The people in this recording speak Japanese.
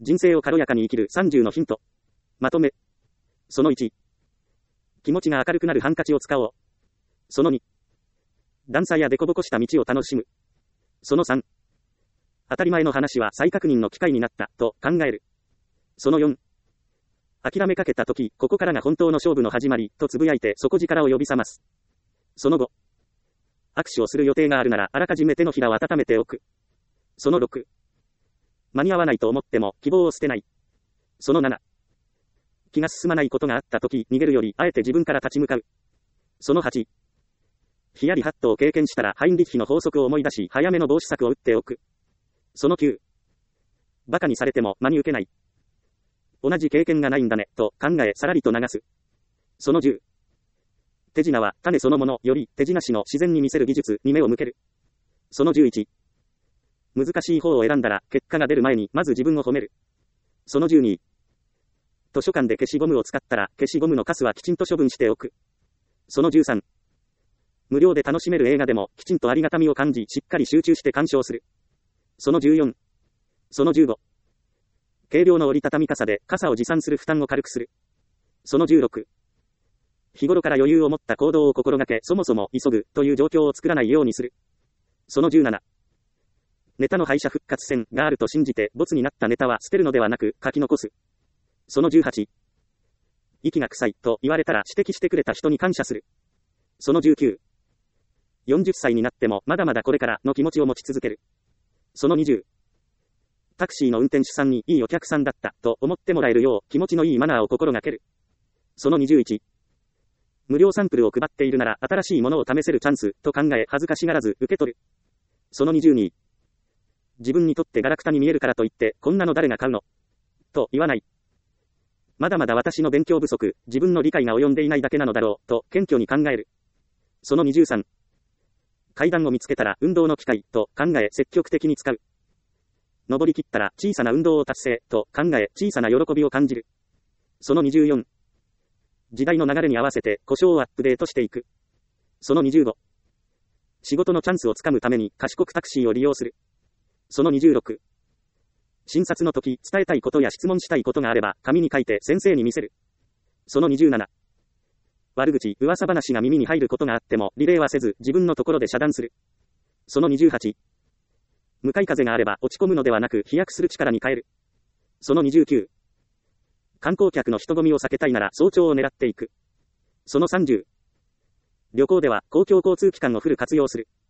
人生を軽やかに生きる30のヒント。まとめ。その1。気持ちが明るくなるハンカチを使おう。その2。段差や凸凹した道を楽しむ。その3。当たり前の話は再確認の機会になった、と考える。その4。諦めかけたとき、ここからが本当の勝負の始まり、とつぶやいて底力を呼び覚ます。その5。握手をする予定があるなら、あらかじめ手のひらを温めておく。その6。間に合わないと思っても、希望を捨てない。その7。気が進まないことがあったとき、逃げるより、あえて自分から立ち向かう。その8。ヒヤリハットを経験したら、ハインリッヒの法則を思い出し、早めの防止策を打っておく。その9。馬鹿にされても真に受けない。同じ経験がないんだね、と考えさらりと流す。その10。手品は種そのものより手品師の自然に見せる技術に目を向ける。その11。難しい方を選んだら結果が出る前にまず自分を褒める。その12。図書館で消しゴムを使ったら消しゴムのカスはきちんと処分しておく。その13。無料で楽しめる映画でもきちんとありがたみを感じしっかり集中して鑑賞する。その14。その15。軽量の折りたたみ傘で傘を持参する負担を軽くする。その16。日頃から余裕を持った行動を心がけ、そもそも急ぐという状況を作らないようにする。その17。ネタの敗者復活戦があると信じて、ボツになったネタは捨てるのではなく書き残す。その18。息が臭いと言われたら指摘してくれた人に感謝する。その19。40歳になってもまだまだこれからの気持ちを持ち続ける。その20。タクシーの運転手さんにいいお客さんだったと思ってもらえるよう気持ちのいいマナーを心がける。その21。無料サンプルを配っているなら新しいものを試せるチャンスと考え恥ずかしがらず受け取る。その22。自分にとってガラクタに見えるからといってこんなの誰が買うのと言わない。まだまだ私の勉強不足、自分の理解が及んでいないだけなのだろうと謙虚に考える。その23。階段を見つけたら運動の機会と考え積極的に使う。登り切ったら小さな運動を達成と考え小さな喜びを感じる。その24。時代の流れに合わせて故障をアップデートしていく。その25。仕事のチャンスをつかむために賢くタクシーを利用する。その26。診察の時伝えたいことや質問したいことがあれば紙に書いて先生に見せる。その27。悪口、噂話が耳に入ることがあってもリレーはせず自分のところで遮断する。その28。向かい風があれば落ち込むのではなく飛躍する力に変える。その29。観光客の人混みを避けたいなら早朝を狙っていく。その30。旅行では公共交通機関をフル活用する。